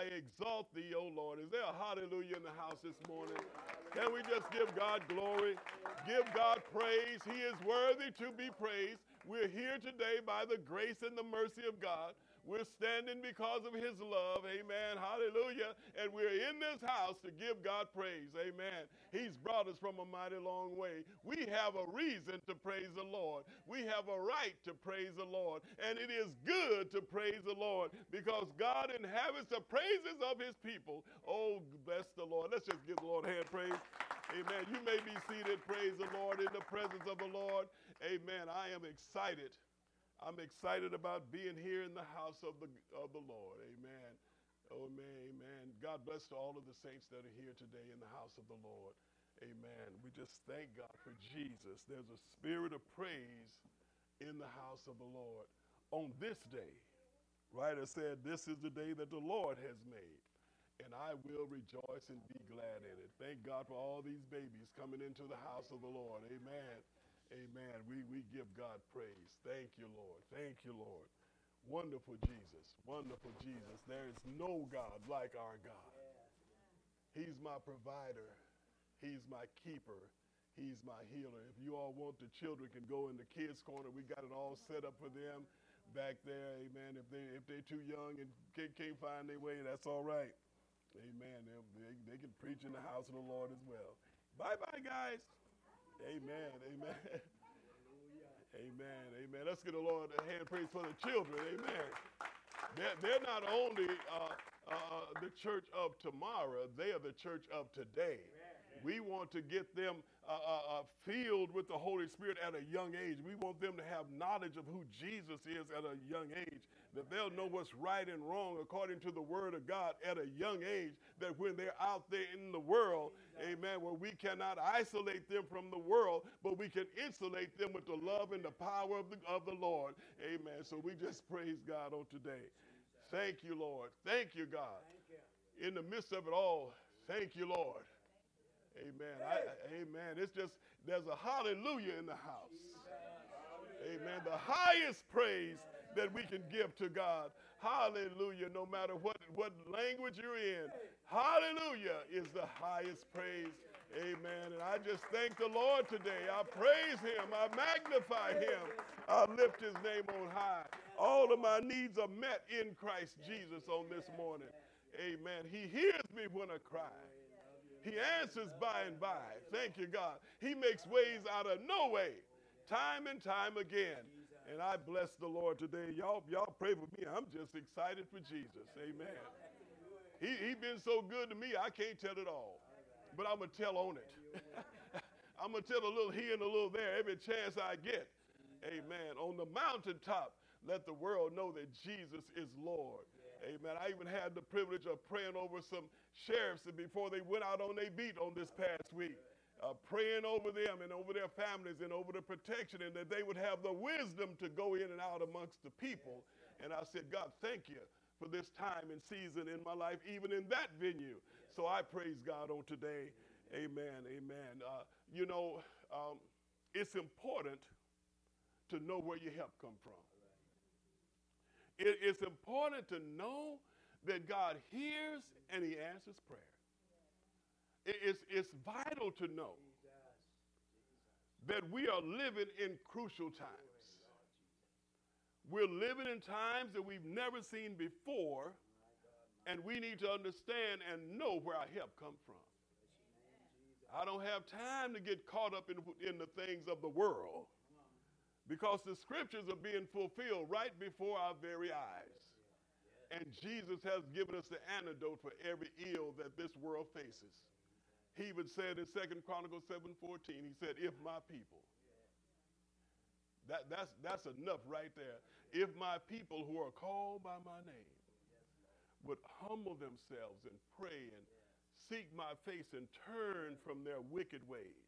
I exalt thee, O Lord. Is there a hallelujah in the house this morning? Can we just give God glory? Give God praise. He is worthy to be praised. We're here today by the grace and the mercy of God. We're standing because of his love. Amen. Hallelujah. And we're in this house to give God praise. Amen. He's brought us from a mighty long way. We have a reason to praise the Lord. We have a right to praise the Lord. And it is good to praise the Lord because God inhabits the praises of his people. Oh, bless the Lord. Let's just give the Lord a hand praise. Amen. You may be seated. Praise the Lord in the presence of the Lord. Amen. I am excited. I'm excited about being here in the house of the Lord. Amen. Oh, amen. God bless to all of the saints that are here today in the house of the Lord. Amen. We just thank God for Jesus. There's a spirit of praise in the house of the Lord. On this day, writer said, this is the day that the Lord has made, and I will rejoice and be glad in it. Thank God for all these babies coming into the house of the Lord. Amen. Amen. We give God praise. Thank you, Lord. Thank you, Lord. Wonderful Jesus. Wonderful Jesus. There is no God like our God. He's my provider. He's my keeper. He's my healer. If you all want, the children can go in the kids' corner. We got it all set up for them back there. Amen. If they're too young and can't find their way, that's all right. Amen. They can preach in the house of the Lord as well. Bye-bye, guys. Amen. Amen. Amen. Amen. Let's give the Lord a hand praise for the children. Amen. They're not only the church of tomorrow, they are the church of today. We want to get them filled with the Holy Spirit at a young age. We want them to have knowledge of who Jesus is at a young age, that they'll know what's right and wrong according to the Word of God at a young age, that when they're out there in the world, amen, where we cannot isolate them from the world, but we can insulate them with the love and the power of the Lord. Amen. So we just praise God on today. Thank you, Lord. Thank you, God. In the midst of it all, thank you, Lord. Amen. Amen. It's just, there's a hallelujah in the house. Amen. The highest praise that we can give to God. Hallelujah. No matter what language you're in, hallelujah is the highest praise. Amen. And I just thank the Lord today. I praise him. I magnify him. I lift his name on high. All of my needs are met in Christ Jesus on this morning. Amen. He hears me when I cry. He answers by and by. Thank you, God. He makes ways out of no way, time and time again. And I bless the Lord today. Y'all pray for me. I'm just excited for Jesus. Amen. He been so good to me, I can't tell it all. But I'm going to tell on it. I'm going to tell a little here and a little there every chance I get. Amen. On the mountaintop, let the world know that Jesus is Lord. Amen. I even had the privilege of praying over some sheriffs before they went out on their beat on this past week. Praying over them and over their families and over the protection, and that they would have the wisdom to go in and out amongst the people. And I said, God, thank you for this time and season in my life, even in that venue. So I praise God on today. Amen. Amen. It's important to know where your help come from. It's important to know that God hears and he answers prayer. It's vital to know that we are living in crucial times. We're living in times that we've never seen before, and we need to understand and know where our help comes from. I don't have time to get caught up in the things of the world, because the scriptures are being fulfilled right before our very eyes. And Jesus has given us the antidote for every ill that this world faces. He even said in 2 Chronicles 7:14, he said, if my people, that's enough right there. If my people who are called by my name would humble themselves and pray and seek my face and turn from their wicked ways,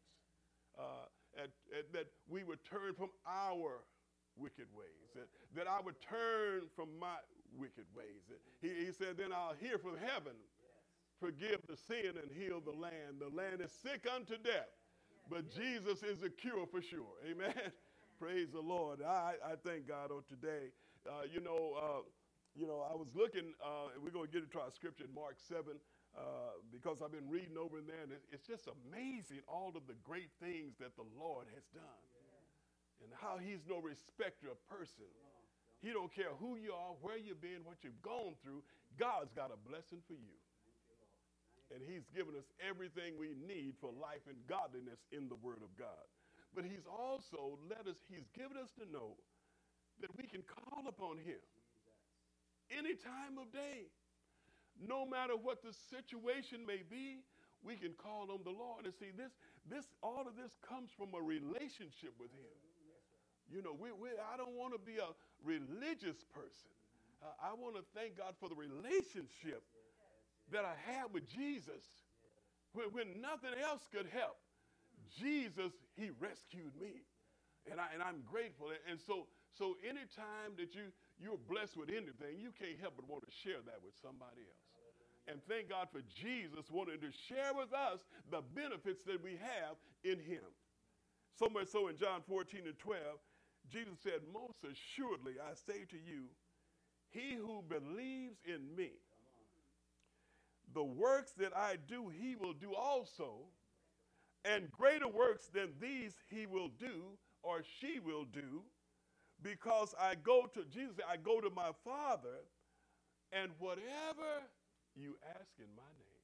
that we would turn from our wicked ways, that I would turn from my wicked ways. He said, then I'll hear from heaven, forgive the sin and heal the land. The land is sick unto death, but Jesus is a cure for sure. Amen. Praise the Lord. I thank God on today. You know, I was looking, and we're going to get into our scripture in Mark 7, because I've been reading over in there, and it's just amazing all of the great things that the Lord has done, and how he's no respecter of person. He don't care who you are, where you've been, what you've gone through. God's got a blessing for you. And he's given us everything we need for life and godliness in the Word of God. But he's also he's given us to know that we can call upon him any time of day. No matter what the situation may be, we can call on the Lord. And see, all of this comes from a relationship with him. You know, I don't want to be a religious person. I want to thank God for the relationship that I have with Jesus. When nothing else could help, Jesus, he rescued me. And I'm grateful. And so anytime that you're blessed with anything, you can't help but want to share that with somebody else. And thank God for Jesus wanting to share with us the benefits that we have in him. So much so in John 14:12, Jesus said, most assuredly I say to you, he who believes in me, the works that I do, he will do also, and greater works than these he will do, or she will do, because Jesus said, I go to my Father, and whatever you ask in my name,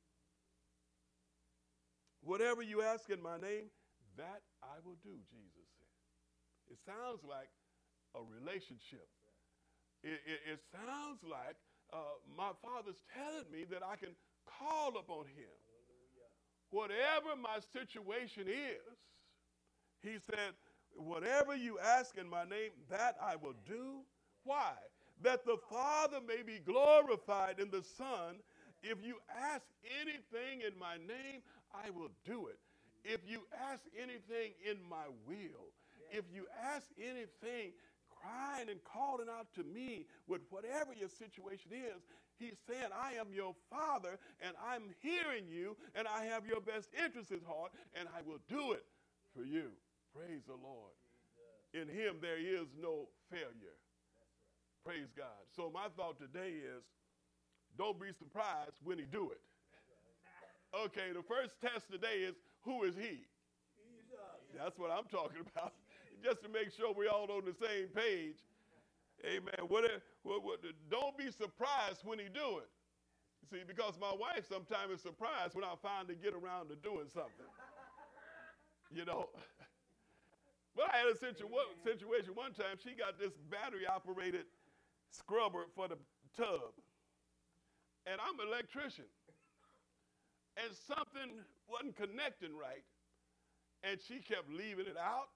whatever you ask in my name, that I will do, Jesus said. It sounds like a relationship. It sounds like my Father's telling me that I can call upon him. Whatever my situation is, he said, whatever you ask in my name, that I will do. Why? That the Father may be glorified in the Son. If you ask anything in my name, I will do it. If you ask anything in my will, if you ask anything crying and calling out to me with whatever your situation is, he's saying, I am your Father, and I'm hearing you, and I have your best interests at heart, and I will do it for you. Praise the Lord. In him there is no failure. Praise God. So my thought today is, don't be surprised when he do it. Okay, the first test today is, who is he? That's what I'm talking about. Just to make sure we're all on the same page. Amen. Don't be surprised when he do it. See, because my wife sometimes is surprised when I finally get around to doing something. You know. But I had a situation one time. She got this battery-operated scrubber for the tub. And I'm an electrician. And something wasn't connecting right. And she kept leaving it out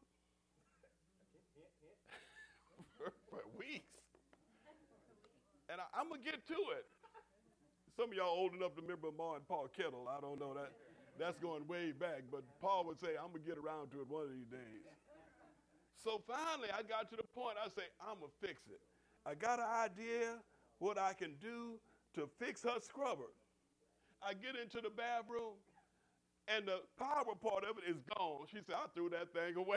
for weeks. And I'm going to get to it. Some of y'all old enough to remember Ma and Pa Kettle. I don't know. That's going way back. But Paul would say, I'm going to get around to it one of these days. So finally, I got to the point, I say, I'm going to fix it. I got an idea what I can do to fix her scrubber. I get into the bathroom, and the power part of it is gone. She said, I threw that thing away.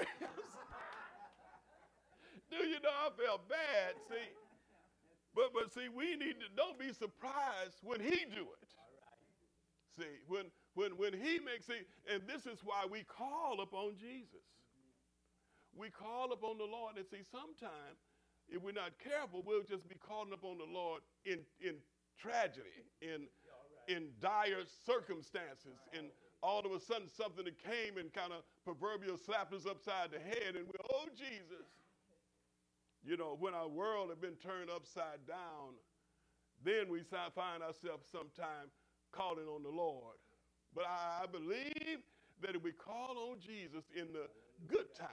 Do you know, I felt bad, see? But see, don't be surprised when he do it. See, when he makes it, and this is why we call upon Jesus. We call upon the Lord, and see, sometimes, if we're not careful, we'll just be calling upon the Lord in tragedy, in dire circumstances, and all of a sudden something that came and kind of proverbial slapped us upside the head, and we're, oh, Jesus. You know, when our world has been turned upside down, then we find ourselves sometime calling on the Lord. But I believe that if we call on Jesus in the good times,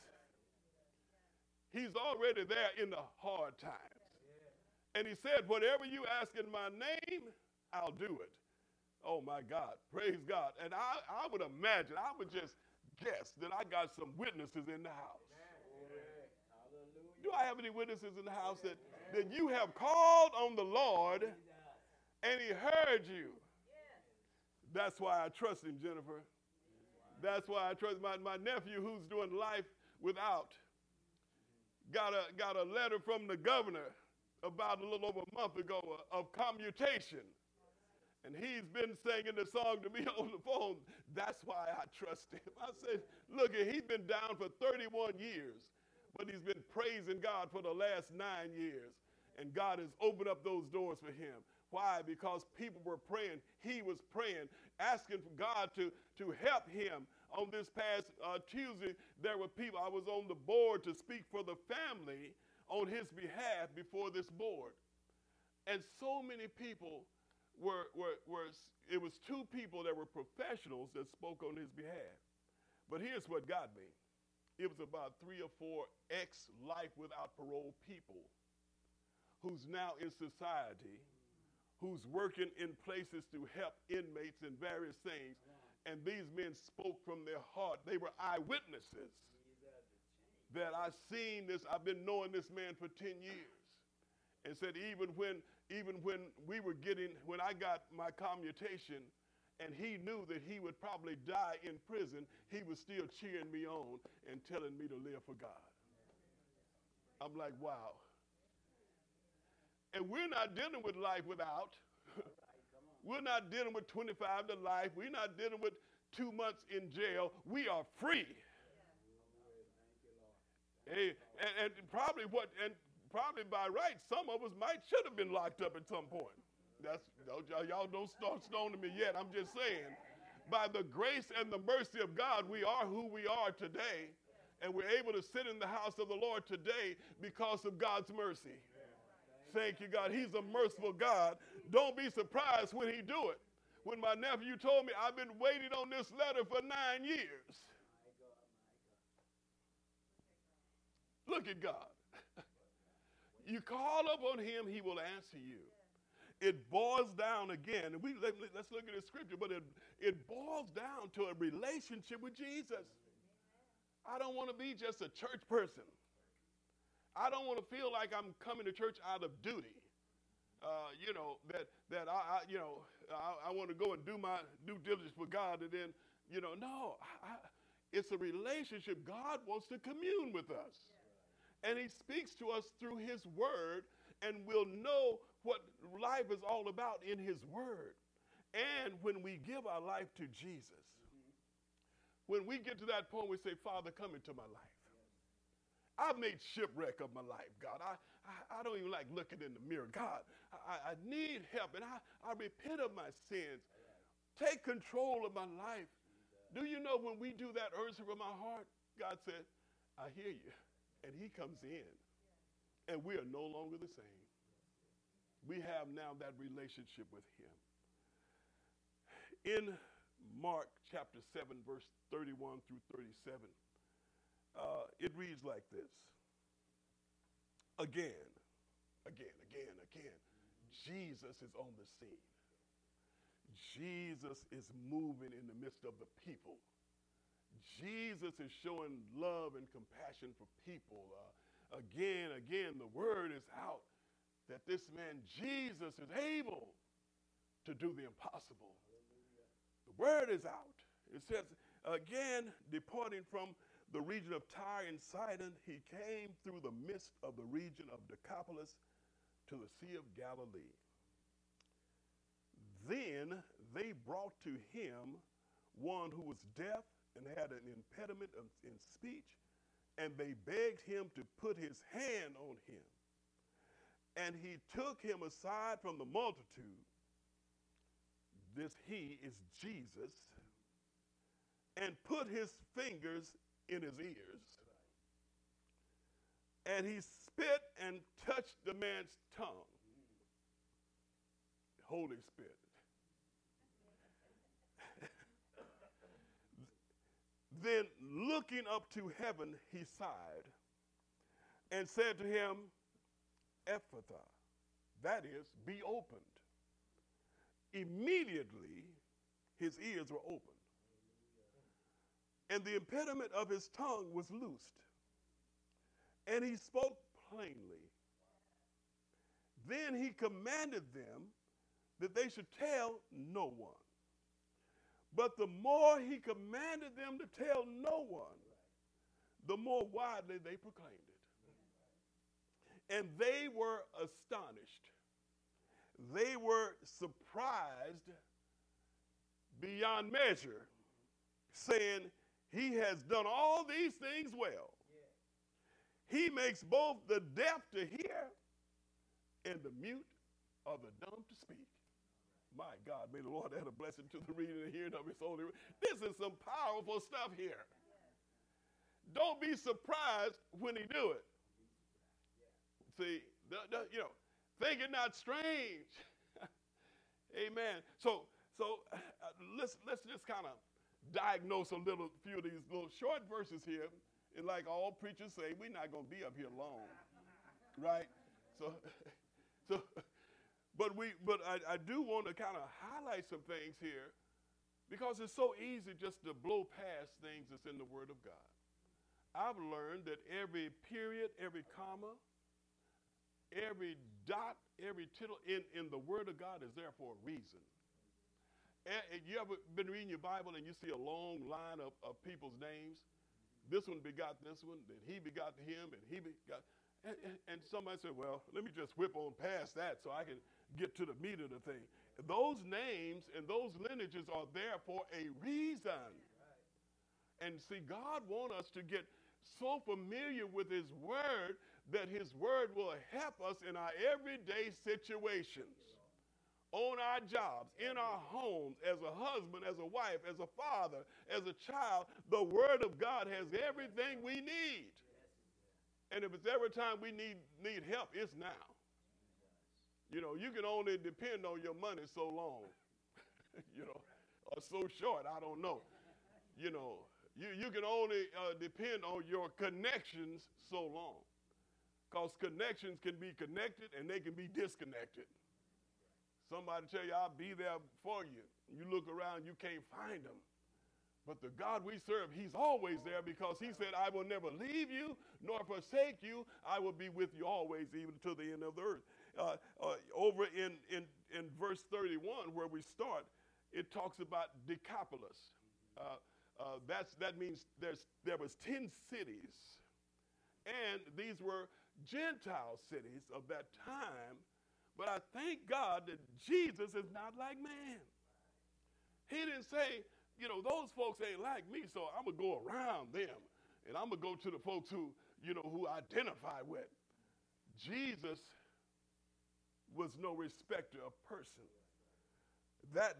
he's already there in the hard times. And he said, whatever you ask in my name, I'll do it. Oh, my God. Praise God. And I would imagine, I would just guess that I got some witnesses in the house. Do I have any witnesses in the house that you have called on the Lord and he heard you? That's why I trust him, Jennifer. That's why I trust my nephew who's doing life without. Got a letter from the governor about a little over a month ago of commutation. And he's been singing the song to me on the phone. That's why I trust him. I said, look, he's been down for 31 years, but he's been praising God for the last 9 years. And God has opened up those doors for him. Why? Because people were praying. He was praying, asking for God to help him. On this past Tuesday, there were people, I was on the board to speak for the family on his behalf before this board. And so many people it was 2 people that were professionals that spoke on his behalf. But here's what got me. It was about 3 or 4 ex-life without parole people who's now in society, who's working in places to help inmates in various things. And these men spoke from their heart. They were eyewitnesses that I've seen this. I've been knowing this man for 10 years. And said even when I got my commutation and he knew that he would probably die in prison, he was still cheering me on and telling me to live for God. I'm like, wow. And we're not dealing with life without. We're not dealing with 25 to life. We're not dealing with 2 months in jail. We are free. Hey, and probably by right, some of us should have been locked up at some point. Y'all don't start stoning me yet. I'm just saying, by the grace and the mercy of God, we are who we are today, and we're able to sit in the house of the Lord today because of God's mercy. Thank you, God. He's a merciful God. Don't be surprised when he do it. When my nephew told me, I've been waiting on this letter for 9 years. Look at God. You call upon him, he will answer you. It boils down again, and let's look at the scripture, but it boils down to a relationship with Jesus. I don't want to be just a church person. I don't want to feel like I'm coming to church out of duty. I want to go and do my due diligence for God, and then, no. It's a relationship. God wants to commune with us. And he speaks to us through his word, and we'll know what life is all about in his word. And when we give our life to Jesus, when we get to that point, we say, Father, come into my life. I've made shipwreck of my life, God. I don't even like looking in the mirror. God, I need help, and I repent of my sins. Take control of my life. Do you know when we do that urging from our heart, God said, I hear you. And he comes in, and we are no longer the same. We have now that relationship with him. In Mark chapter 7, verse 31 through 37, it reads like this. Again, Jesus is on the scene. Jesus is moving in the midst of the people. Jesus is showing love and compassion for people. Again, the word is out that this man, Jesus, is able to do the impossible. The word is out. It says, again, departing from the region of Tyre and Sidon, he came through the midst of the region of Decapolis to the Sea of Galilee. Then they brought to him one who was deaf and had an impediment in speech, and they begged him to put his hand on him. And he took him aside from the multitude. This he is Jesus, and put his fingers in his ears. And he spit and touched the man's tongue. Holy Spirit. Then looking up to heaven, he sighed and said to him, Ephphatha, that is, be opened. Immediately, his ears were opened, and the impediment of his tongue was loosed, and he spoke plainly. Then he commanded them that they should tell no one. But the more he commanded them to tell no one, the more widely they proclaimed And they were astonished. They were surprised beyond measure, saying, he has done all these things well. He makes both the deaf to hear and the mute or the dumb to speak. My God, may the Lord add a blessing to the reading and hearing of his holy word. This is some powerful stuff here. Don't be surprised when he do it. See, think it not strange. Amen. So let's just kind of diagnose a few of these little short verses here. And like all preachers say, we're not going to be up here long, right? But I do want to kind of highlight some things here, because it's so easy just to blow past things that's in the Word of God. I've learned that every period, every comma, every dot, every tittle in the Word of God is there for a reason. You ever been reading your Bible and you see a long line of people's names? This one begot this one, then he begot him, and he begot. And somebody said, well, let me just whip on past that so I can get to the meat of the thing. Those names and those lineages are there for a reason. And see, God wants us to get so familiar with his word that his word will help us in our everyday situations, on our jobs, in our homes, as a husband, as a wife, as a father, as a child. The word of God has everything we need. And if it's every time we need help, it's now. You can only depend on your money so long, or so short, I don't know. You can only depend on your connections so long, because connections can be connected and they can be disconnected. Somebody tell you, I'll be there for you. You look around, you can't find them. But the God we serve, he's always there, because he said, I will never leave you nor forsake you. I will be with you always, even to the end of the earth. Over in verse 31, where we start, it talks about Decapolis. That means there was 10 cities. And these were Gentile cities of that time. But I thank God that Jesus is not like man. He didn't say, those folks ain't like me, so I'm going to go around them. And I'm going to go to the folks who identify with. Jesus was no respecter of person. That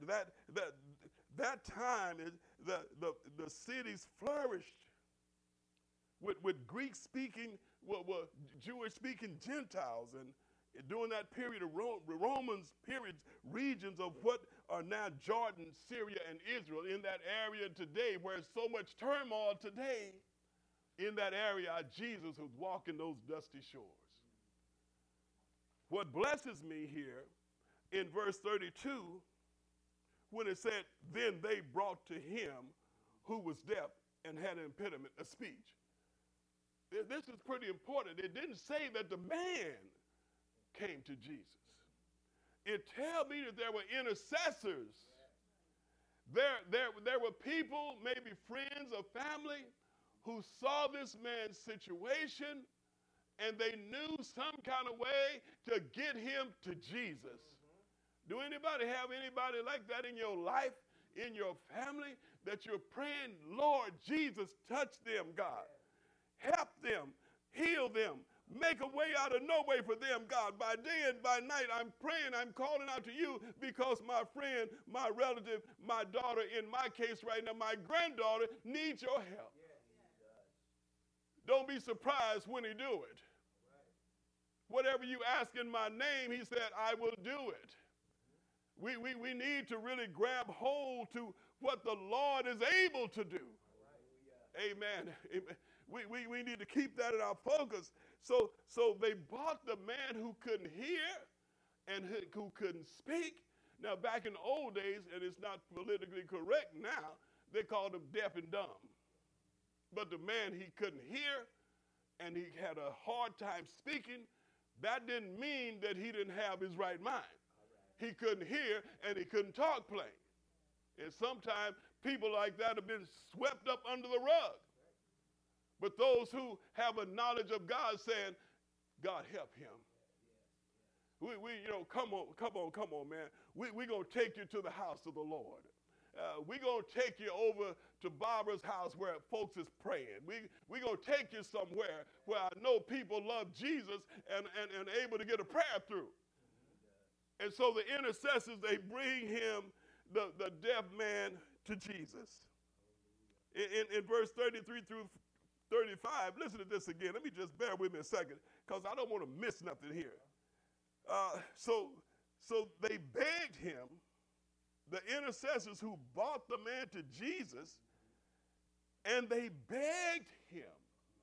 time, the cities flourished with Greek-speaking, Jewish-speaking Gentiles, and during that period of Romans regions of what are now Jordan, Syria, and Israel, in that area today, where there's so much turmoil today, in that area, Jesus was walking those dusty shores. What blesses me here in verse 32, when it said, then they brought to him who was deaf and had an impediment of speech. This is pretty important. It didn't say that the man came to Jesus. It tells me that there were intercessors. There were people, maybe friends or family, who saw this man's situation, and they knew some kind of way to get him to Jesus. Do anybody have anybody like that in your life, in your family, that you're praying, Lord Jesus, touch them, God. Help them, heal them, make a way out of no way for them, God. By day and by night, I'm praying, I'm calling out to you, because my friend, my relative, my daughter, in my case right now, my granddaughter, needs your help. Don't be surprised when he do it. Whatever you ask in my name, he said, I will do it. We need to really grab hold to what the Lord is able to do. Amen. We need to keep that in our focus. So they bought the man who couldn't hear and who couldn't speak. Now, back in the old days, and it's not politically correct now, they called him deaf and dumb. But the man, he couldn't hear, and he had a hard time speaking. That didn't mean that he didn't have his right mind. He couldn't hear, and he couldn't talk plain. And sometimes people like that have been swept up under the rug. But those who have a knowledge of God saying, God help him. Come on, man. We're going to take you to the house of the Lord. We're going to take you over to Barbara's house where folks is praying. We're going to take you somewhere where I know people love Jesus and able to get a prayer through. And so the intercessors, they bring him, the deaf man, to Jesus. In verse 33 through 35, listen to this again. Let me just bear with me a second because I don't want to miss nothing here. So they begged him, the intercessors who brought the man to Jesus, and they begged him.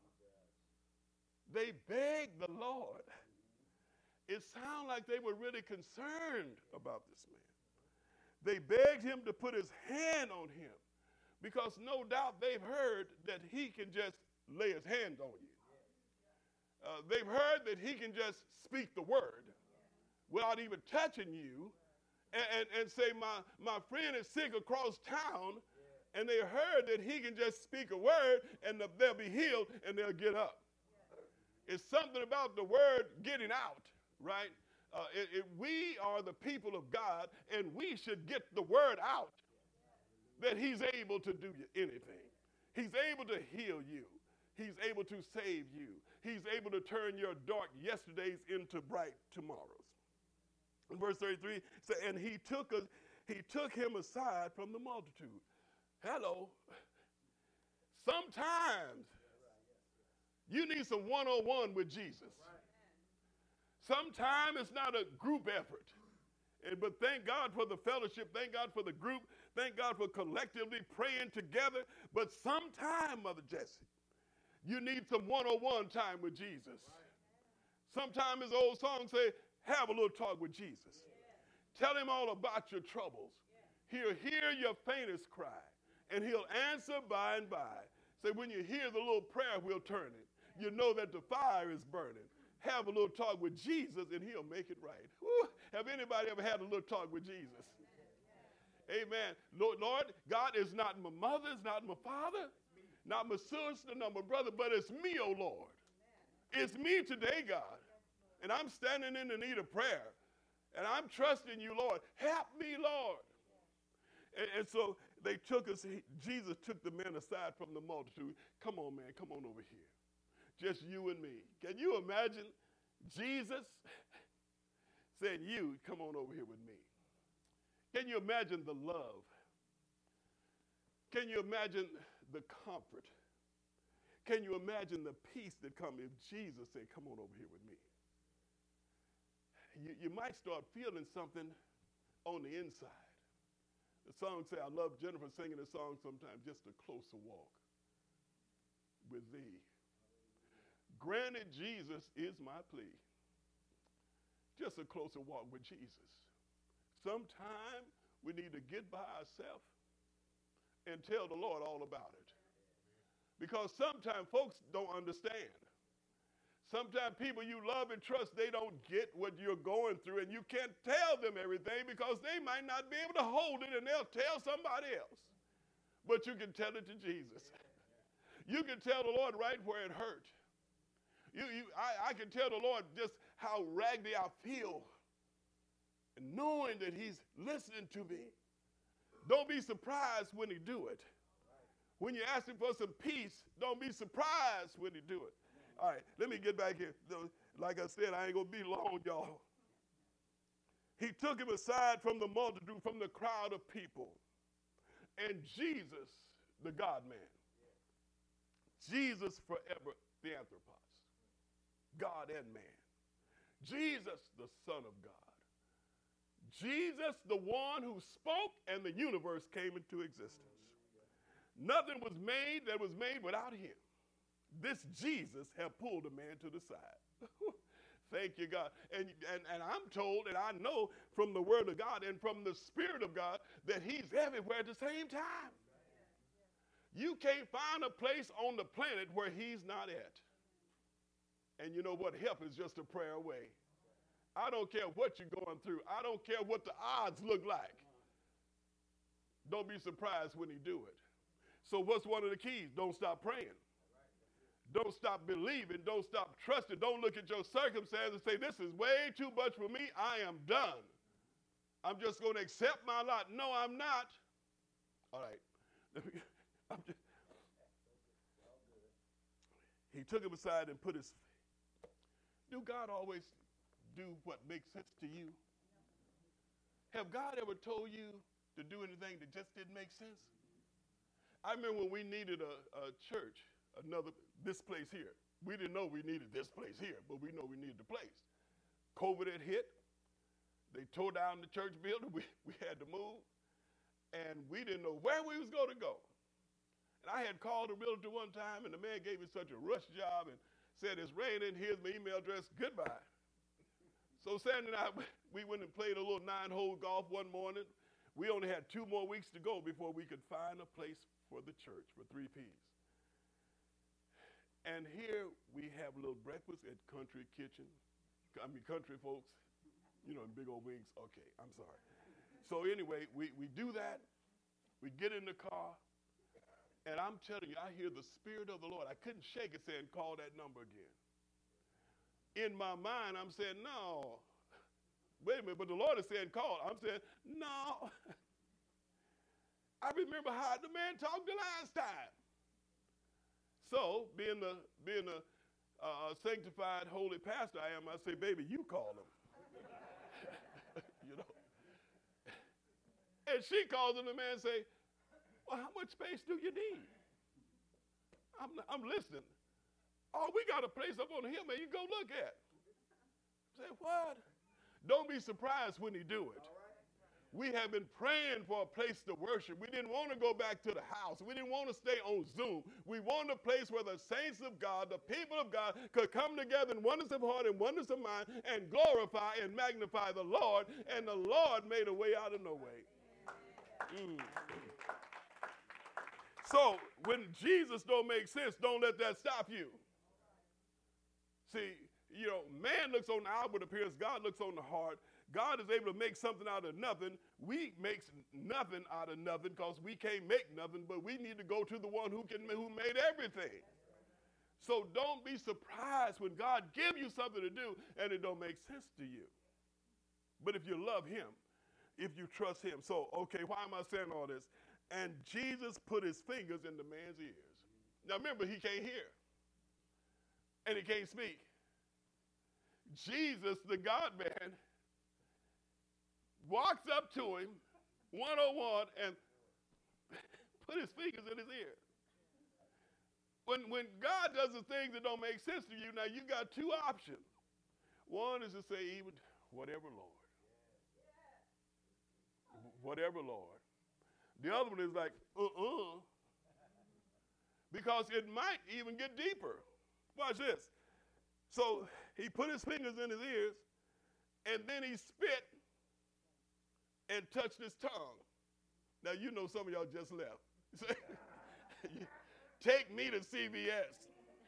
They begged the Lord. It sounded like they were really concerned about this man. They begged him to put his hand on him because no doubt they've heard that he can just lay his hands on you. They've heard that he can just speak the word without even touching you and say, my friend is sick across town, and they heard that he can just speak a word and they'll be healed and they'll get up. It's something about the word getting out, right? We are the people of God, and we should get the word out that he's able to do anything. He's able to heal you. He's able to save you. He's able to turn your dark yesterdays into bright tomorrows. In verse 33, and he took him aside from the multitude. Hello. Sometimes you need some one-on-one with Jesus. Sometimes it's not a group effort. But thank God for the fellowship. Thank God for the group. Thank God for collectively praying together. But sometime, Mother Jessie, you need some one-on-one time with Jesus. Sometimes as the old song say, have a little talk with Jesus. Tell him all about your troubles. He'll hear your faintest cry, and he'll answer by and by. Say, when you hear the little prayer wheel turning, you know that the fire is burning. Have a little talk with Jesus, and he'll make it right. Woo. Have anybody ever had a little talk with Jesus? Amen. Lord, God is not my mother, it's not my father, not my sister, not my brother, but it's me, oh Lord. It's me today, God. And I'm standing in the need of prayer. And I'm trusting you, Lord. Help me, Lord. And so they took us, Jesus took the men aside from the multitude. Come on, man, come on over here. Just you and me. Can you imagine Jesus saying, you, come on over here with me? Can you imagine the love? Can you imagine the comfort? Can you imagine the peace that comes if Jesus said, come on over here with me? You might start feeling something on the inside. The song say, I love Jennifer singing the song sometimes, just a closer walk with thee. Granted, Jesus is my plea. Just a closer walk with Jesus. Sometime we need to get by ourselves and tell the Lord all about it. Because sometimes folks don't understand. Sometimes people you love and trust, they don't get what you're going through, and you can't tell them everything because they might not be able to hold it, and they'll tell somebody else. But you can tell it to Jesus. You can tell the Lord right where it hurt. I can tell the Lord just how raggedy I feel, and knowing that he's listening to me. Don't be surprised when he do it. When you ask him for some peace, don't be surprised when he do it. All right, let me get back here. Like I said, I ain't going to be long, y'all. He took him aside from the multitude, from the crowd of people. And Jesus, the God-man. Jesus forever, the Anthropos. God and man. Jesus, the Son of God. Jesus, the one who spoke and the universe came into existence. Nothing was made that was made without him. This Jesus have pulled a man to the side. Thank you, God. And I'm told, and I know from the word of God and from the Spirit of God that he's everywhere at the same time. You can't find a place on the planet where he's not at. And you know what? Help is just a prayer away. I don't care what you're going through. I don't care what the odds look like. Don't be surprised when he do it. So what's one of the keys? Don't stop praying. Don't stop believing. Don't stop trusting. Don't look at your circumstances and say, this is way too much for me. I am done. I'm just going to accept my lot. No, I'm not. All right. He took him aside and put his. Do God always do what makes sense to you? Have God ever told you to do anything that just didn't make sense? I remember when we needed a church, this place here. We didn't know we needed this place here, but we know we needed the place. COVID had hit. They tore down the church building. We had to move. And we didn't know where we was going to go. And I had called a realtor one time, and the man gave me such a rush job and said, it's raining, here's my email address, goodbye. So Sandy and I, we went and played a little 9-hole golf one morning. We only had 2 more weeks to go before we could find a place for the church, for 3 Ps. And here we have a little breakfast at Country folks, in big old wings. Okay, I'm sorry. So anyway, we do that. We get in the car, and I'm telling you, I hear the Spirit of the Lord. I couldn't shake it saying, call that number again. In my mind, I'm saying, no. Wait a minute, but the Lord is saying, call. I'm saying, no. I remember how the man talked the last time. So, being a sanctified, holy pastor I am, I say, baby, you call him. And she calls him, the man say, well, how much space do you need? I'm listening. Oh, we got a place up on the hill, man, you go look at. I say, what? Don't be surprised when he do it. We have been praying for a place to worship. We didn't want to go back to the house. We didn't want to stay on Zoom. We wanted a place where the saints of God, the people of God, could come together in oneness of heart and oneness of mind and glorify and magnify the Lord. And the Lord made a way out of no way. So when Jesus don't make sense, don't let that stop you. See, man looks on the outward appearance. God looks on the heart. God is able to make something out of nothing. We make nothing out of nothing because we can't make nothing, but we need to go to the one who made everything. So don't be surprised when God gives you something to do and it don't make sense to you. But if you love him, if you trust him. So, okay, why am I saying all this? And Jesus put his fingers in the man's ears. Now remember, he can't hear. And he can't speak. Jesus, the God-man, walks up to him, one-on-one, and put his fingers in his ear. When God does the things that don't make sense to you, now you got 2 options. One is to say, even whatever, Lord. Whatever, Lord. The other one is like, because it might even get deeper. Watch this. So he put his fingers in his ears, and then he spit and touched his tongue. Now, some of y'all just left. Take me to CVS.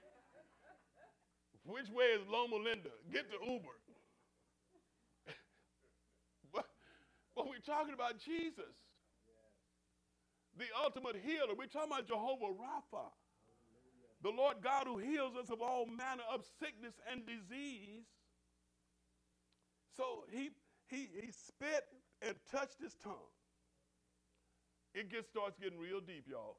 Which way is Loma Linda? Get to Uber. But we're talking about Jesus, the ultimate healer. We're talking about Jehovah Rapha, the Lord God who heals us of all manner of sickness and disease. So he spit and touched his tongue. It starts getting real deep, y'all.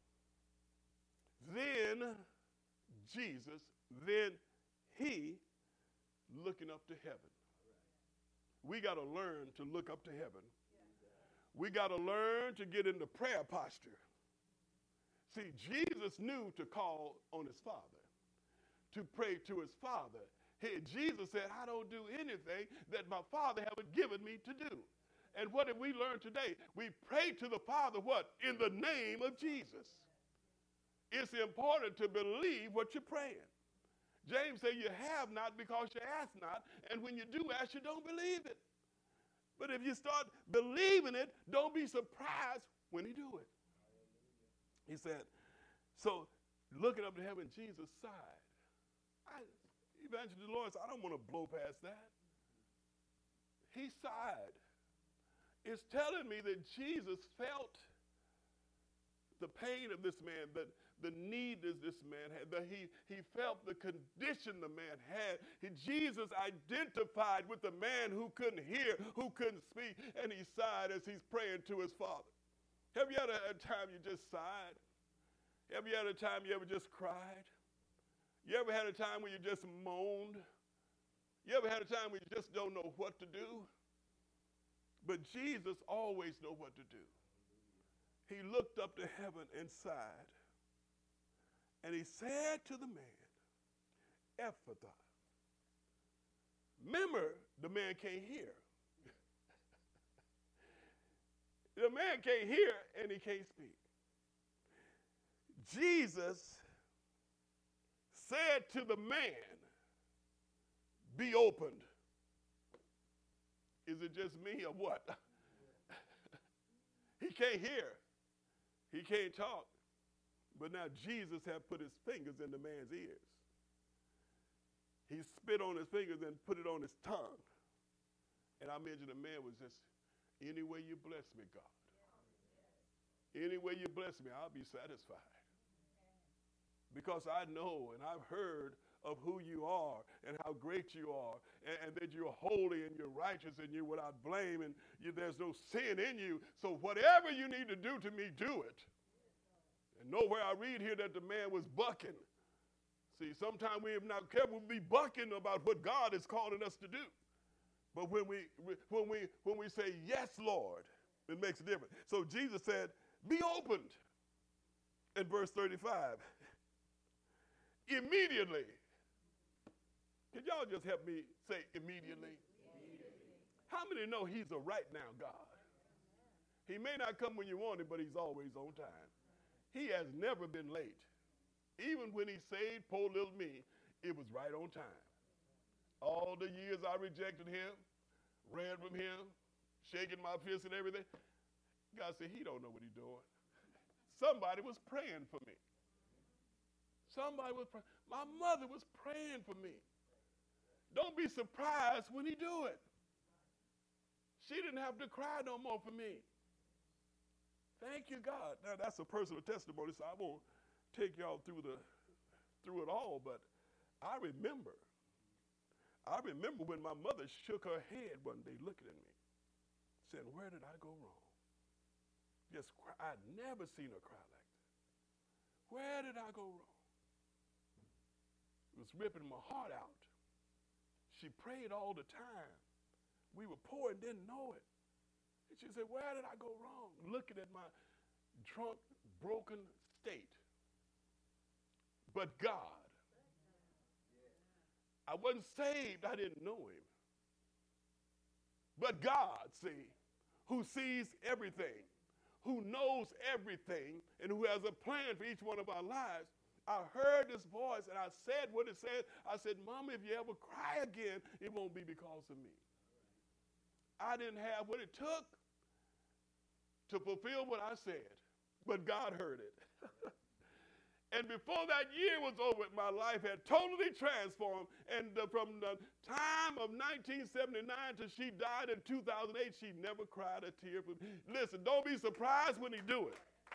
Then Jesus, he looking up to heaven. We got to learn to look up to heaven. We got to learn to get into prayer posture. See, Jesus knew to call on his Father, to pray to his Father. Jesus said, I don't do anything that my Father haven't given me to do. And what did we learn today? We pray to the Father, what? In the name of Jesus. It's important to believe what you're praying. James said, you have not because you ask not, and when you do ask, you don't believe it. But if you start believing it, don't be surprised when he do it. He said, so looking up to heaven, Jesus sighed. Evangelist Dolores, I don't want to blow past that. He sighed. It's telling me that Jesus felt the pain of this man, the need that this man had, that he felt the condition the man had. Jesus identified with the man who couldn't hear, who couldn't speak, and he sighed as he's praying to his Father. Have you had a time you just sighed? Have you had a time you ever just cried? You ever had a time when you just moaned? You ever had a time when you just don't know what to do? But Jesus always knows what to do. He looked up to heaven and sighed. And he said to the man, Ephphatha. Remember, the man can't hear. The man can't hear and he can't speak. Jesus said to the man, be opened. Is it just me or what? He can't hear. He can't talk. But now Jesus had put his fingers in the man's ears. He spit on his fingers and put it on his tongue. And I imagine the man was just, any way you bless me, God. Any way you bless me, I'll be satisfied. Because I know and I've heard of who you are and how great you are, and that you're holy and you're righteous and you're without blame and there's no sin in you. So whatever you need to do to me, do it. And nowhere I read here that the man was bucking. See, sometimes we are not careful, we be bucking about what God is calling us to do. But when we say, yes, Lord, it makes a difference. So Jesus said, be opened. In verse 35, immediately. Can y'all just help me say immediately? How many know he's a right now God? He may not come when you want him, but he's always on time. He has never been late. Even when he saved poor little me, it was right on time. All the years I rejected him, ran from him, shaking my fist and everything, God said, he don't know what he's doing. Somebody was praying for me. Somebody was praying. My mother was praying for me. Don't be surprised when he do it. She didn't have to cry no more for me. Thank you, God. Now, that's a personal testimony, so I won't take y'all through it all, but I remember when my mother shook her head one day looking at me, saying, where did I go wrong? Just cry. I'd never seen her cry like that. Where did I go wrong? It was ripping my heart out. She prayed all the time. We were poor and didn't know it. And she said, where did I go wrong? Looking at my drunk, broken state. But God. I wasn't saved. I didn't know him. But God, see, who sees everything, who knows everything, and who has a plan for each one of our lives, I heard this voice and I said what it said. I said, Mama, if you ever cry again, it won't be because of me. I didn't have what it took to fulfill what I said, but God heard it. And before that year was over, my life had totally transformed. And from the time of 1979 till she died in 2008, she never cried a tear for me. Listen, don't be surprised when he do it.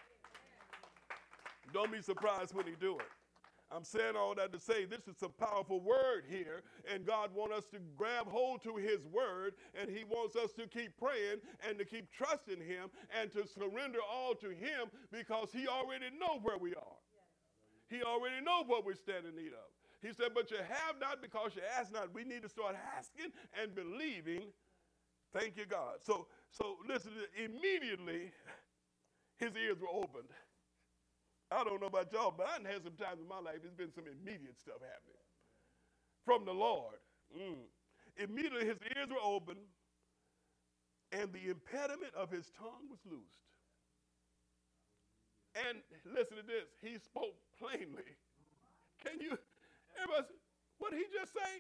Don't be surprised when he do it. I'm saying all that to say this is a powerful word here, and God wants us to grab hold to his word, and he wants us to keep praying and to keep trusting him and to surrender all to him because he already knows where we are. He already knows what we're standing in need of. He said, but you have not because you ask not. We need to start asking and believing. Thank you, God. So listen, immediately his ears were opened. I don't know about y'all, but I've had some times in my life, there's been some immediate stuff happening from the Lord. Immediately his ears were opened and the impediment of his tongue was loosed. And listen to this, he spoke plainly. Can you, everybody, what did he just say?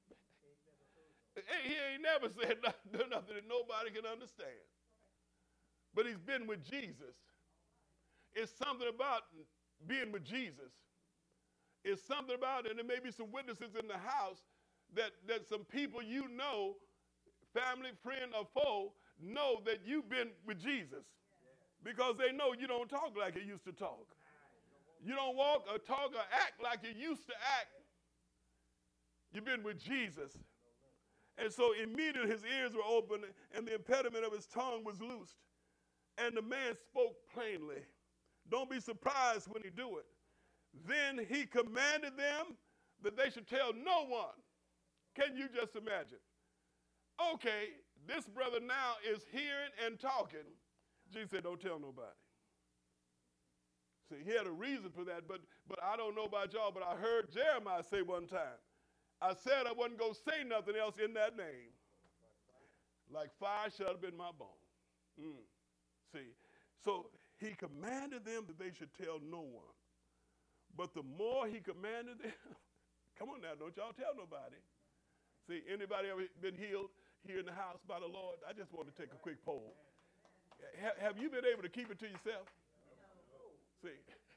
He ain't never said nothing that nobody can understand. But he's been with Jesus. It's something about being with Jesus. It's something about, and there may be some witnesses in the house that some people you know, family, friend, or foe, know that you've been with Jesus. because they know you don't talk like you used to talk. You don't walk or talk or act like you used to act. You've been with Jesus. And so immediately his ears were open and the impediment of his tongue was loosed. And the man spoke plainly. Don't be surprised when he do it. Then he commanded them that they should tell no one. Can you just imagine? Okay, this brother now is hearing and talking. Jesus said, don't tell nobody. See, he had a reason for that, but I don't know about y'all, but I heard Jeremiah say one time, I said I wasn't going to say nothing else in that name. Like fire shut up in my bone. See, so he commanded them that they should tell no one. But the more he commanded them, come on now, don't y'all tell nobody. See, anybody ever been healed here in the house by the Lord? I just want to take a quick poll. Have you been able to keep it to yourself? See,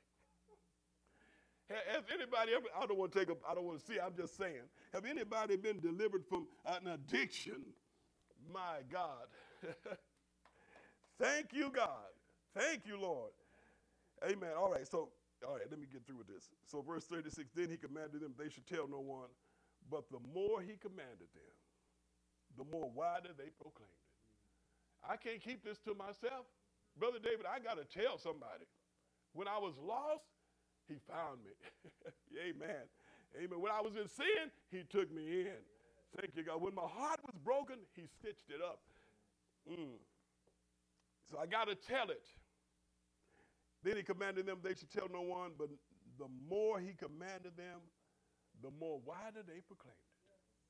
has anybody ever, I don't want to see, I'm just saying, have anybody been delivered from an addiction? My God. Thank you, God. Thank you, Lord. Amen. All right, let me get through with this. So verse 36, then he commanded them they should tell no one, but the more he commanded them, the more wider they proclaimed it. I can't keep this to myself. Brother David, I got to tell somebody. When I was lost, he found me. Amen. Amen. When I was in sin, he took me in. Thank you, God. When my heart was broken, he stitched it up. So I got to tell it. Then he commanded them they should tell no one, but the more he commanded them, the more wider they proclaimed it.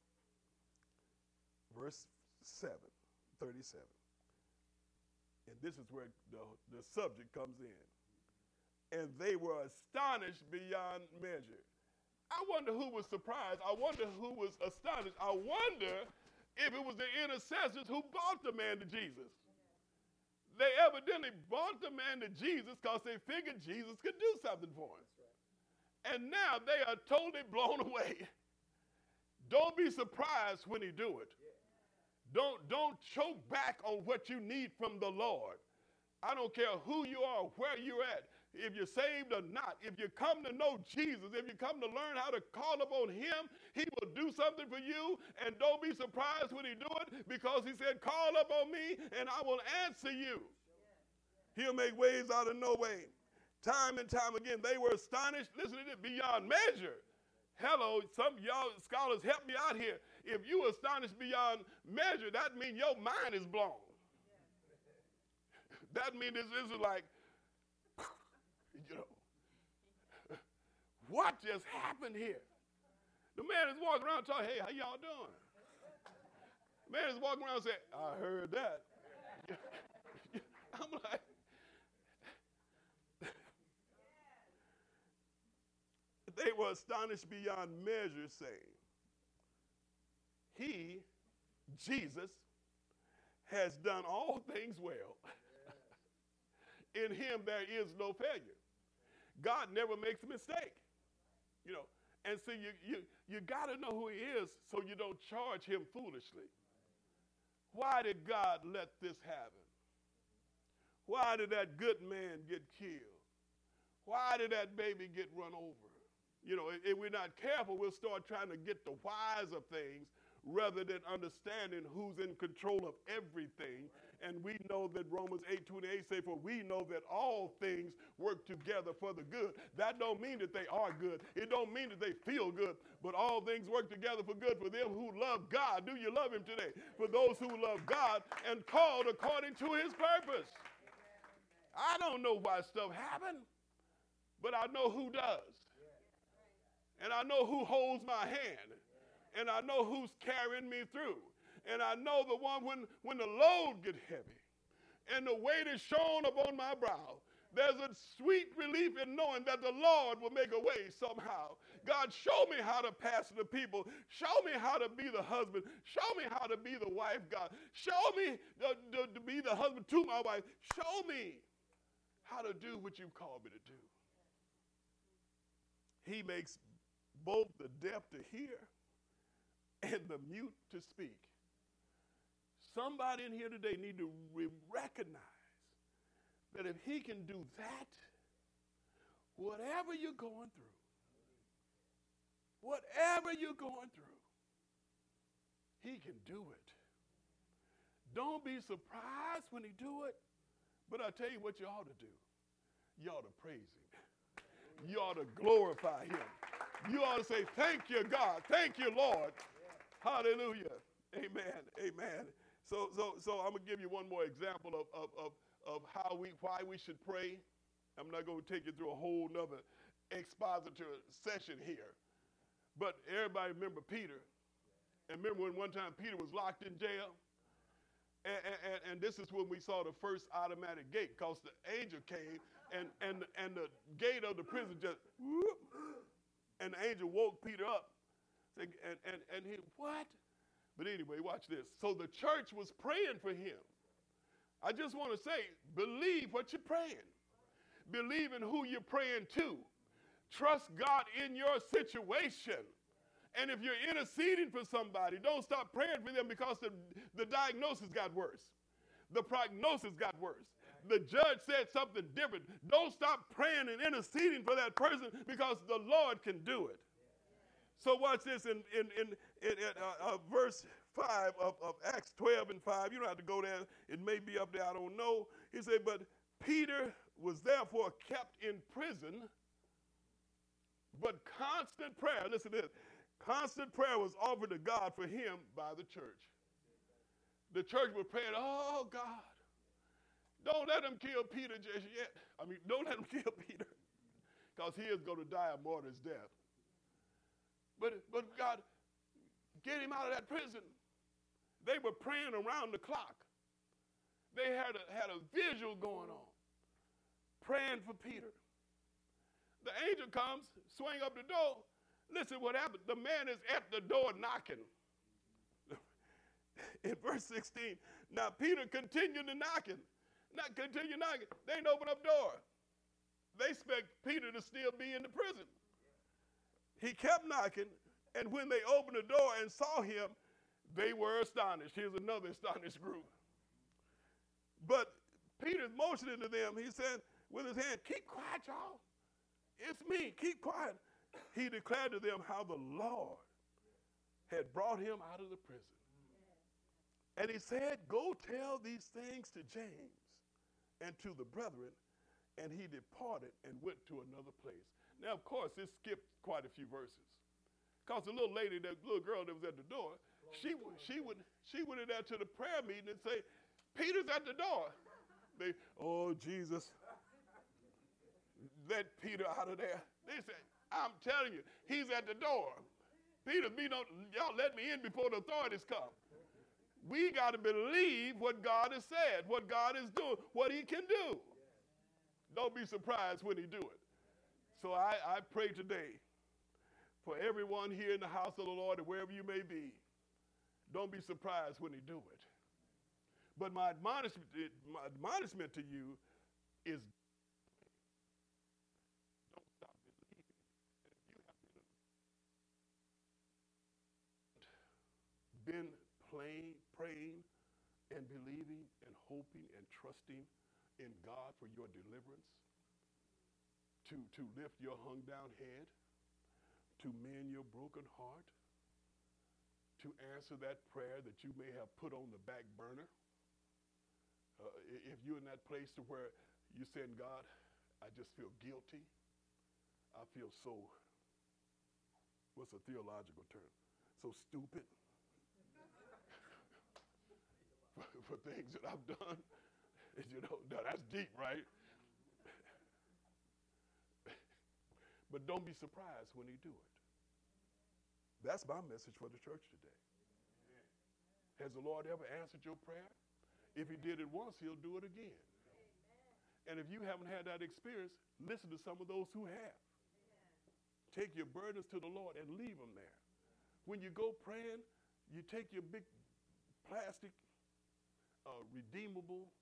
Verse 37. And this is where the subject comes in. And they were astonished beyond measure. I wonder who was surprised. I wonder who was astonished. I wonder if it was the intercessors who brought the man to Jesus. They evidently brought the man to Jesus because they figured Jesus could do something for him. And now they are totally blown away. Don't be surprised when he do it. Don't choke back on what you need from the Lord. I don't care who you are, where you're at, if you're saved or not. If you come to know Jesus, if you come to learn how to call upon him, he will do something for you. And don't be surprised when he do it, because he said, call upon me and I will answer you. He'll make ways out of no way. Time and time again, they were astonished. Listen to this, beyond measure. Hello, some of y'all scholars, help me out here. If you astonished beyond measure, that means your mind is blown. That means this is like, what just happened here? The man is walking around talking, hey, how y'all doing? The man is walking around saying, I heard that. I'm like, they were astonished beyond measure, saying, he, Jesus, has done all things well. In him there is no failure. God never makes a mistake. And so you got to know who he is so you don't charge him foolishly. Why did God let this happen? Why did that good man get killed? Why did that baby get run over? If we're not careful, we'll start trying to get the whys of things rather than understanding who's in control of everything. And we know that Romans 8:28 say, for we know that all things work together for the good. That don't mean that they are good. It don't mean that they feel good, but all things work together for good for them who love God. Do you love him today? For those who love God and called according to his purpose. I don't know why stuff happened, but I know who does. And I know who holds my hand. And I know who's carrying me through. And I know the one when the load gets heavy and the weight is shown upon my brow, there's a sweet relief in knowing that the Lord will make a way somehow. God, show me how to pastor the people. Show me how to be the husband. Show me how to be the wife, God. Show me to be the husband to my wife. Show me how to do what you've called me to do. He makes both the deaf to hear and the mute to speak. Somebody in here today need to recognize that if he can do that, whatever you're going through, he can do it. Don't be surprised when he do it, but I tell you what you ought to do. You ought to praise him. You ought to glorify him. You ought to say, thank you, God. Thank you, Lord. Hallelujah. Amen. Amen. So I'm going to give you one more example of why we should pray. I'm not going to take you through a whole nother expository session here. But everybody remember Peter. And remember when one time Peter was locked in jail? And this is when we saw the first automatic gate, because the angel came and the gate of the prison just whoop, and the angel woke Peter up. And he, what? But anyway, watch this. So the church was praying for him. I just want to say, believe what you're praying. Believe in who you're praying to. Trust God in your situation. And if you're interceding for somebody, don't stop praying for them because the diagnosis got worse. The prognosis got worse. The judge said something different. Don't stop praying and interceding for that person because the Lord can do it. So watch this in verse 5 of Acts 12 and 5. You don't have to go there. It may be up there. I don't know. He said, but Peter was therefore kept in prison, but constant prayer, listen to this, constant prayer was offered to God for him by the church. The church was praying, oh, God, don't let them kill Peter just yet. Don't let them kill Peter, because he is going to die a martyr's death. But God, get him out of that prison. They were praying around the clock. They had a visual going on, praying for Peter. The angel comes, swing up the door. Listen what happened. The man is at the door knocking. In verse 16, now Peter continued to knocking. They didn't open up door. They expect Peter to still be in the prison. He kept knocking, and when they opened the door and saw him, they were astonished. Here's another astonished group. But Peter's motioning to them. He said with his hand, keep quiet, y'all. It's me. Keep quiet. He declared to them how the Lord had brought him out of the prison. And he said, go tell these things to James and to the brethren. And he departed and went to another place. Now, of course, it skipped quite a few verses. Because the little girl that was at the door, she went in there to the prayer meeting and say, Peter's at the door. Oh, Jesus, let Peter out of there. They said, I'm telling you, he's at the door. Peter, y'all let me in before the authorities come. We got to believe what God has said, what God is doing, what he can do. Don't be surprised when he do it. So I pray today for everyone here in the house of the Lord, and wherever you may be, don't be surprised when he do it. But my admonishment to you is don't stop believing. You have been praying and believing and hoping and trusting in God for your deliverance, to lift your hung down head, to mend your broken heart, to answer that prayer that you may have put on the back burner. If you're in that place to where you're saying, God, I just feel guilty. I feel so, what's a theological term? So stupid for things that I've done. Now that's deep, right? But don't be surprised when he do it. That's my message for the church today. Has the Lord ever answered your prayer? If he did it once, he'll do it again. And if you haven't had that experience, listen to some of those who have. Take your burdens to the Lord and leave them there. When you go praying, you take your big plastic, redeemable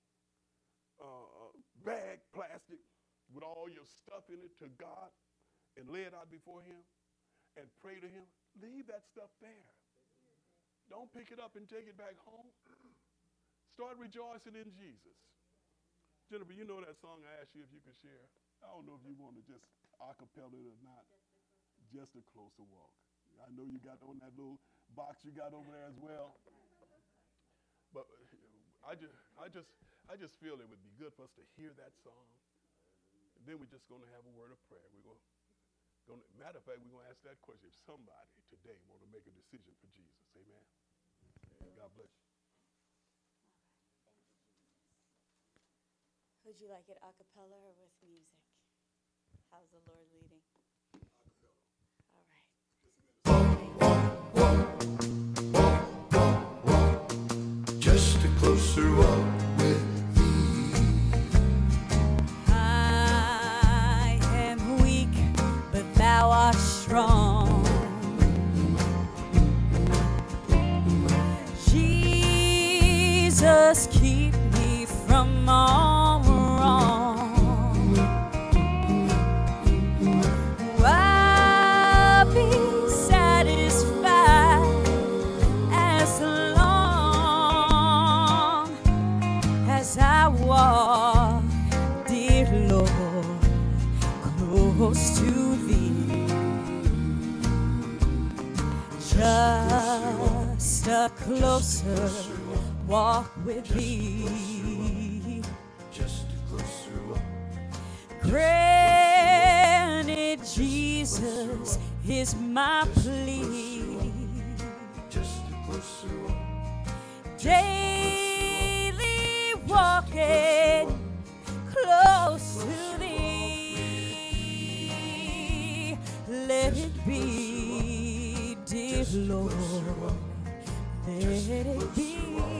bag plastic with all your stuff in it to God and lay it out before him and pray to him. Leave that stuff there. Don't pick it up and take it back home. Start rejoicing in Jesus. Jennifer, you know that song I asked you if you could share? I don't know if you want to just a cappella it or not. Just a closer walk. I know you got on that little box you got over there as well. But I just feel it would be good for us to hear that song. And then we're just going to have a word of prayer. Matter of fact, we're going to ask that question. If somebody today want to make a decision for Jesus, amen. God bless you. Would you like it a cappella or with music? How's the Lord leading? Just a closer walk with thee. I am weak, but thou art strong. Jesus, keep me from all wrong. I'll be satisfied as long as I walk, dear Lord, close to thee. Just a closer walk with thee. Just a closer walk. Granted, Jesus is my plea. Just a closer walk. Daily walking close to thee. Let it be, dear Lord, let it be.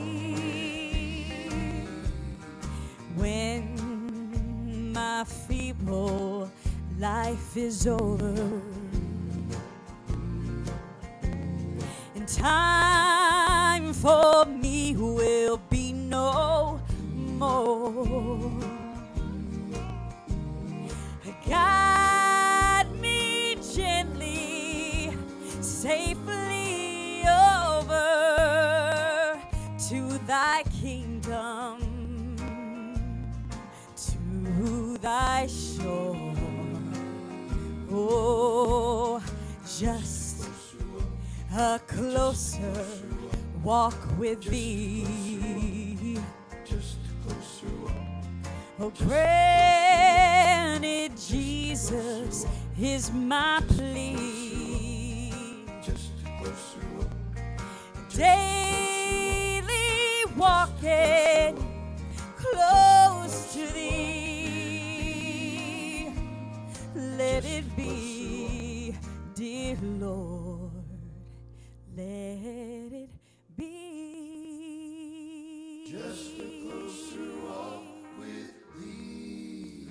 When my feeble life is over and time for me will be no more. Guide me gently, safely over to thy kingdom, to thy shore. Oh, just a closer walk with thee. Just a closer walk. Oh, granted, Jesus is my plea. Just a closer walk. Daily walking close to thee. Let it be, dear Lord, let it be. Just a closer walk with thee.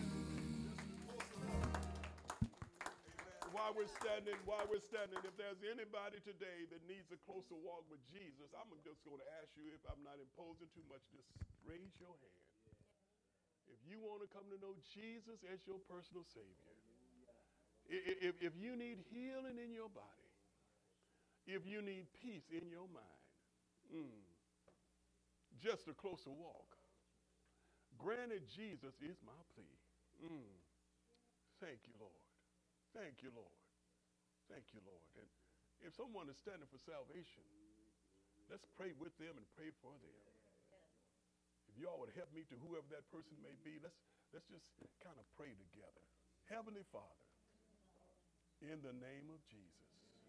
While we're standing, if there's anybody today that needs a closer walk with Jesus, I'm just going to ask you, if I'm not imposing too much, just raise your hand. If you want to come to know Jesus as your personal Savior, if you need healing in your body, if you need peace in your mind, just a closer walk. Granted, Jesus is my plea. Thank you, Lord. Thank you, Lord. Thank you, Lord. And if someone is standing for salvation, let's pray with them and pray for them. If y'all would help me to whoever that person may be, let's just kind of pray together. Heavenly Father, in the name of Jesus,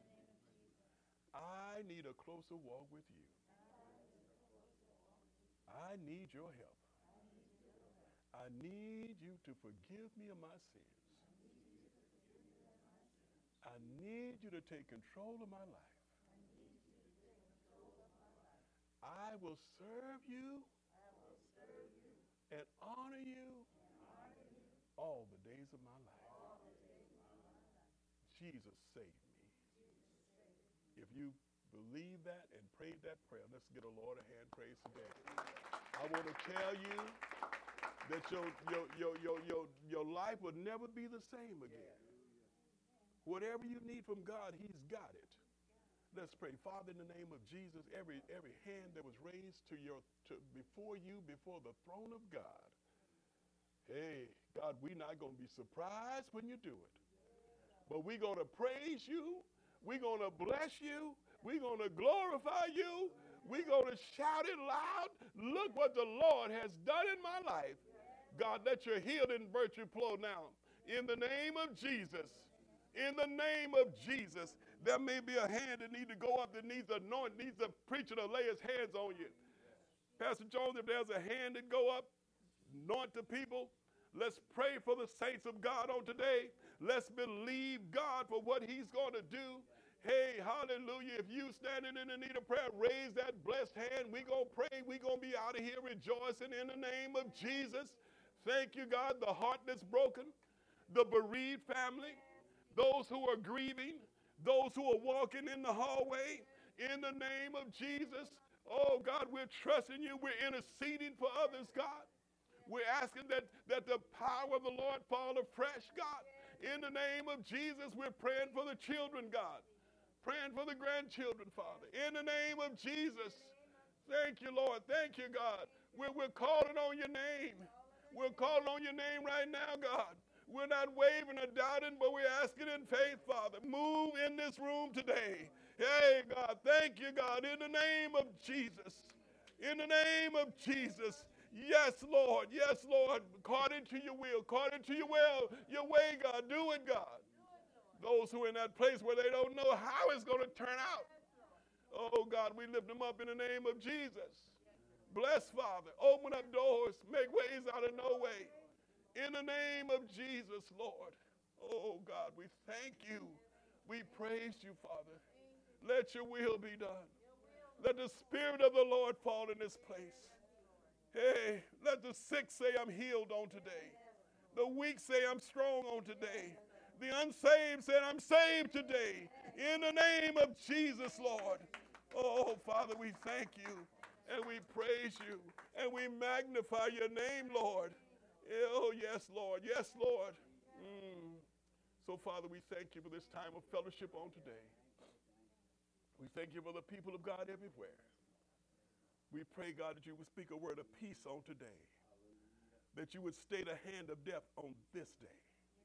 I need a closer walk with you. I need your help. I need you to forgive me of my sins. I need you to take control of my life. I will serve you and honor you all the days of my life. Jesus, save me. If you believe that and prayed that prayer, let's get a Lord a hand praise today. I want to tell you that your life will never be the same again. Whatever you need from God, he's got it. Let's pray. Father, in the name of Jesus, every hand that was raised before you, before the throne of God, God, we're not going to be surprised when you do it. But we're going to praise you. We're going to bless you. We're going to glorify you. We're going to shout it loud. Look what the Lord has done in my life. God, let your healing virtue flow now. In the name of Jesus. In the name of Jesus. There may be a hand that needs to go up, that needs anoint, needs a preacher to lay his hands on you. Pastor Jones, if there's a hand that go up, anoint the people. Let's pray for the saints of God on today. Let's believe God for what he's going to do. Hey, hallelujah. If you standing in the need of prayer, raise that blessed hand. We're going to pray. We're going to be out of here rejoicing in the name of Jesus. Thank you, God. The heart that's broken, the bereaved family, those who are grieving, those who are walking in the hallway, in the name of Jesus. Oh, God, we're trusting you. We're interceding for others, God. We're asking that the power of the Lord fall afresh, God. In the name of Jesus, we're praying for the children, God. Praying for the grandchildren, Father. In the name of Jesus. Thank you, Lord. Thank you, God. We're calling on your name. We're calling on your name right now, God. We're not wavering or doubting, but we're asking in faith, Father. Move in this room today. Hey, God. Thank you, God. In the name of Jesus. In the name of Jesus. Yes, Lord. Yes, Lord. According to your will. According to your will. Your way, God. Do it, God. Those who are in that place where they don't know how it's going to turn out. Oh, God, we lift them up in the name of Jesus. Bless, Father. Open up doors. Make ways out of no way. In the name of Jesus, Lord. Oh, God, we thank you. We praise you, Father. Let your will be done. Let the Spirit of the Lord fall in this place. Hey, let the sick say I'm healed on today. The weak say I'm strong on today. The unsaved said, I'm saved today. In the name of Jesus, Lord. Oh, Father, we thank you and we praise you and we magnify your name, Lord. Oh, yes, Lord. Yes, Lord. So, Father, we thank you for this time of fellowship on today. We thank you for the people of God everywhere. We pray, God, that you would speak a word of peace on today. That you would stay the hand of death on this day.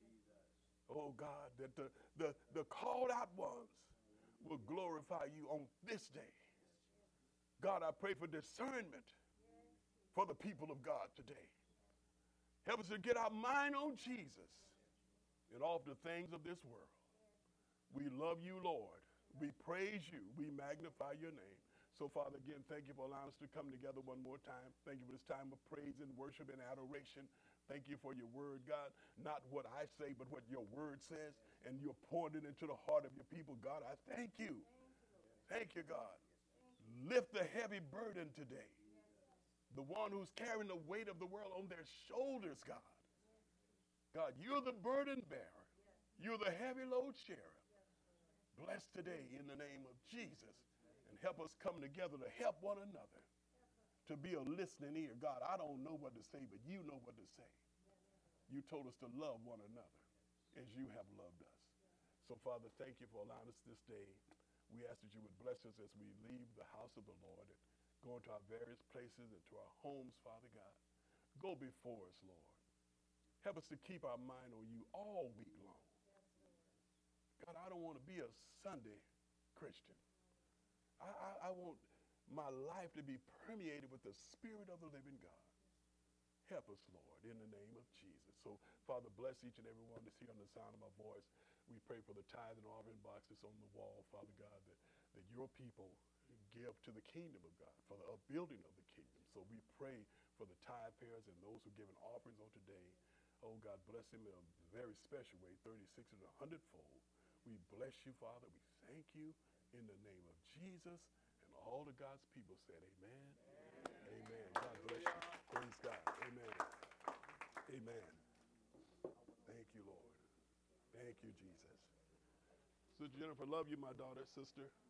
Oh, God, that the called out ones will glorify you on this day. God, I pray for discernment for the people of God today. Help us to get our mind on Jesus and off the things of this world. We love you, Lord. We praise you. We magnify your name. So, Father, again, thank you for allowing us to come together one more time. Thank you for this time of praise and worship and adoration. Thank you for your word, God. Not what I say, but what your word says. And you're pouring it into the heart of your people, God. I thank you. Thank you, God. Lift the heavy burden today. The one who's carrying the weight of the world on their shoulders, God. God, you're the burden bearer. You're the heavy load sharer. Bless today in the name of Jesus. And help us come together to help one another. To be a listening ear. God, I don't know what to say, but you know what to say. You told us to love one another as you have loved us. So, Father, thank you for allowing us this day. We ask that you would bless us as we leave the house of the Lord and go into our various places and to our homes, Father God. Go before us, Lord. Help us to keep our mind on you all week long. God, I don't want to be a Sunday Christian. I want my life to be permeated with the Spirit of the living God. Help us, Lord, in the name of Jesus. So, Father, bless each and every one that's here on the sound of my voice. We pray for the tithe and offering boxes on the wall, Father God, that your people give to the kingdom of God, for the upbuilding of the kingdom. So we pray for the tithe payers and those who give offerings on today. Oh, God, bless them in a very special way, 36 and 100-fold. We bless you, Father. We thank you in the name of Jesus. All of God's people said amen. Amen. God bless you. Praise God. Amen. Amen. Thank you, Lord. Thank you, Jesus. Sister Jennifer, love you, my daughter, sister.